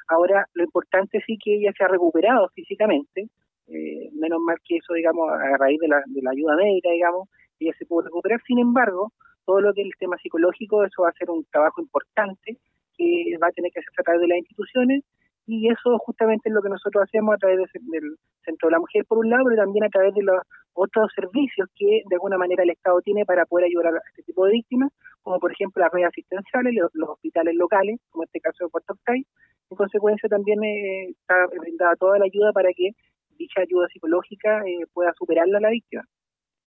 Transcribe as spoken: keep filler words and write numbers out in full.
Ahora, lo importante sí que ella se ha recuperado físicamente, eh, menos mal que eso, digamos, a raíz de la, de la ayuda médica, digamos, ella se pudo recuperar. Sin embargo, todo lo que es el tema psicológico, eso va a ser un trabajo importante que va a tener que hacerse a través de las instituciones, y eso justamente es lo que nosotros hacemos a través de, del Centro de la Mujer, por un lado, pero también a través de los otros servicios que de alguna manera el Estado tiene para poder ayudar a este tipo de víctimas, como por ejemplo las redes asistenciales, los, los hospitales locales, como este caso de Puerto Octay. En consecuencia, también eh, está brindada toda la ayuda para que dicha ayuda psicológica eh, pueda superarla a la víctima.